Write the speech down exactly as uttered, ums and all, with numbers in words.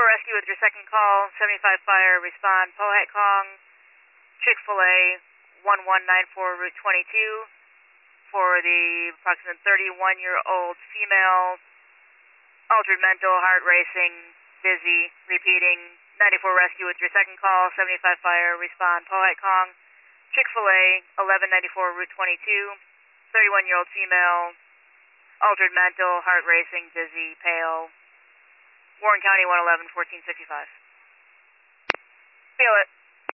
Rescue with your second call, seventy-five Fire, respond, Pohat Kong, Chick-fil-A, one one nine four Route twenty-two, for the approximate thirty-one-year-old female, altered mental, heart racing, dizzy, repeating, ninety-four Rescue with your second call, seventy-five Fire, respond, Pohat Kong, Chick-fil-A, eleven ninety-four Route twenty-two, thirty-one-year-old female, altered mental, heart racing, dizzy, pale, Warren County one eleven, fourteen fifty-five. Feel it.